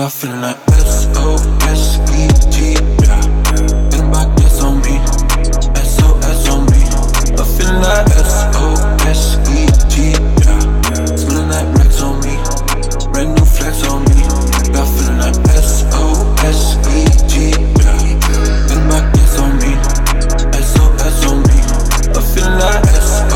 Got feeling like S-O-S-E-G, yeah. Think about this on me, S-O-S on me. Got feeling like S-O-S-E-G, yeah. Smelling like Rex on me, brand new flex on me. Got feeling like S-O-S-E-G, yeah. Think about this on me, S-O-S on me. Got feeling like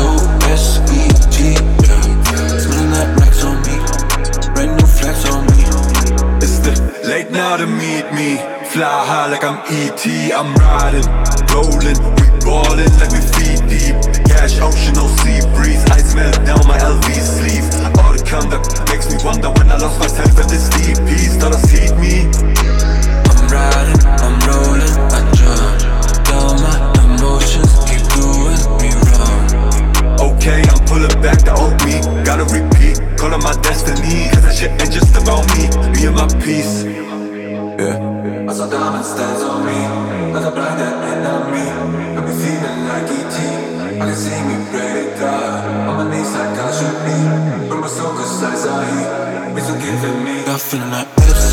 S-O-S-E-G, yeah. Smelling like Rex on me, brand new flex on me. It's the late now to meet me. Fly high like I'm E.T. I'm riding, rolling, we ballin' like we feet deep. Cash ocean, no sea breeze. Ice melt down my LV sleeve. All the conduct makes me wonder when I lost myself at this deep piece. Thought I see me. I'm riding, I'm rolling, I jump down my emotions, keep doing me wrong. Okay, I'm pulling back the old me. Gotta repeat, calling my destiny. Cause that shit ain't just about me and my peace. Yeah. I saw diamond stains on me, like a blind that ain't not me. Got me feeling like E.T. I can see me ready to die. On my knees like I should be. Bring my soul cause I heat. Please forgive me. Got feeling like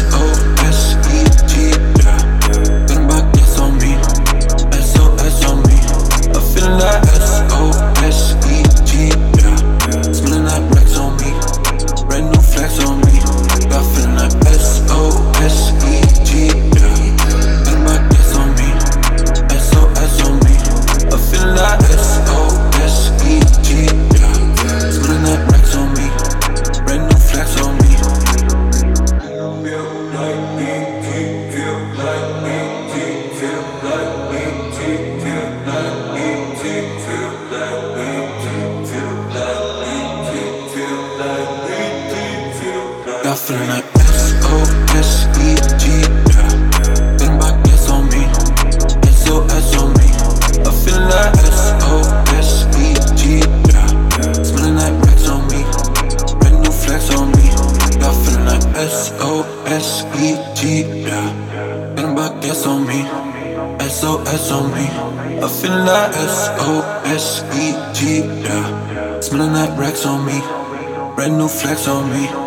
S-O-S-E-G, yeah. Think about this on me, S-O-S on me. I'm feeling like S-O-S-E-G, yeah. Smelling like Rex on me, brand new flex on me. Got feeling like S-O-S-E-G, yeah. Think about this on me, S-O-S on me. I'm feeling like S-O-S-E-G, yeah. Smelling like Rex on me, brand new flex on me. Feel like E.T., feel like E.T., feel like E.T., feel like E.T., feel like E.T., feel like E.T., feel like E.T., feel like. Got feeling like S-O-S-E-G, yeah. Think about this on me, S-O-S on me. I'm feeling like S-O-S-E-G, yeah. Smelling like Rex on me, brand new flex on me. Got feeling like S-O-S-E-G, yeah. Think about this on me, S-O-S on me. I'm feeling like S-O-S-E-G, yeah. Smelling like Rex on me, brand new flex on me.